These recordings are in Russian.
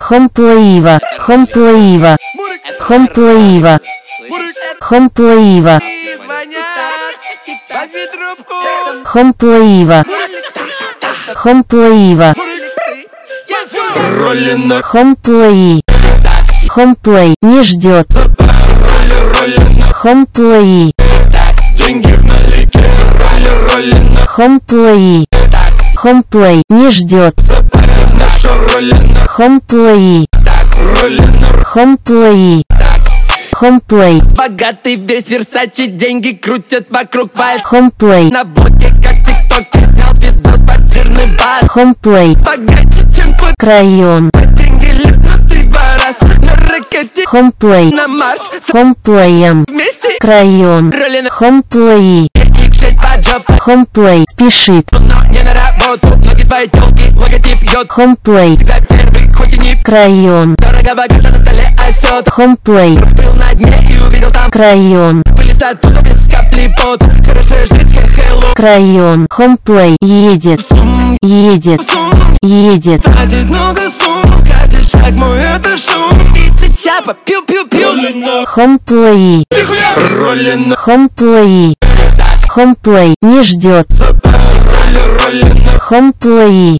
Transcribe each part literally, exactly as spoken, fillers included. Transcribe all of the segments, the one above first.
Хомплоива, хомплоива, хомплоива, хомплоива, хомплоива, хомплоива, хомплои, хомплей не ждет, хомплои, хомплои, хомплей не ждет, хомплои, хомплои, хомплей. Богатый весь Версачи, деньги крутят вокруг вальс. Хомплей. На боте как тиктоке снял видос под жирный бас. Хомплей. Богаче, чем твой крайон. Деньги липнут три два раз. На ракете Хомплей. на Марс. Хомплеем. Вместе крайон. Хомплеи. Хомплей спешит. Но не на работу, ноги твои тёлки, логотип йод. Хомплей. Всегда первый, хоть и не крайон. Дорого, богато на столе осёт. Хомплей. Был на дне и увидел там крайон. вылез оттуда без капли пота. Хорошая жизнь, хэ-хэллоу. Крайон. Хомплей едет. Едет. Едет. Тратит много сумм, каждый шаг мой это шум. И чапа, пью-пью-пью. Хомплеи. Хомплеи. Хомплей не ждет. Хомплеи.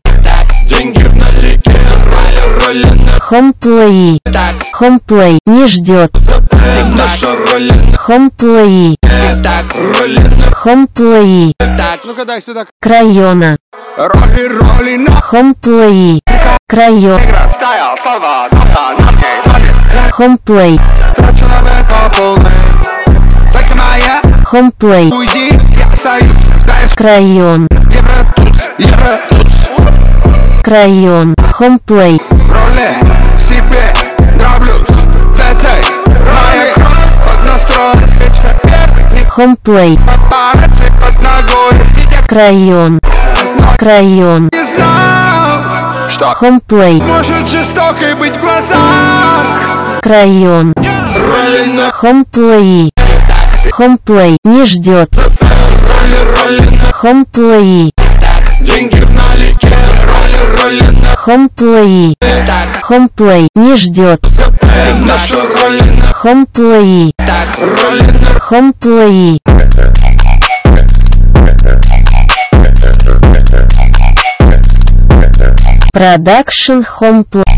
Хомплеи. Хомплей не ждет. Хомплеи. Хомплеи. Ну-ка дай сюда. Крайона. Роли, роли, на. Хомплеи. Крайон. Стоял, слова, на ноги. Хомплей. Трачу по полной. Зайка моя, Хомплей. уйди, я остаюсь. Знаешь, Крайон. евро тут, евро тут. Крайон. Хомплей. В роли себе нравлюсь. В этой моя кровь под настрой. Хомплей. Памяти под ногой. Крайон. Крайон. Не знал, что Хомплей. может жестокой быть в глазах. Крайон. Роли на. Хомплеи. Хомплей не ждет. Хомплеи. Деньги в налике, роли, роли на. Хомплеи. Хомплей не ждет. Наша роли на. Хомплеи. Так, роли на. Хомплеи. Продакшн Хомплей.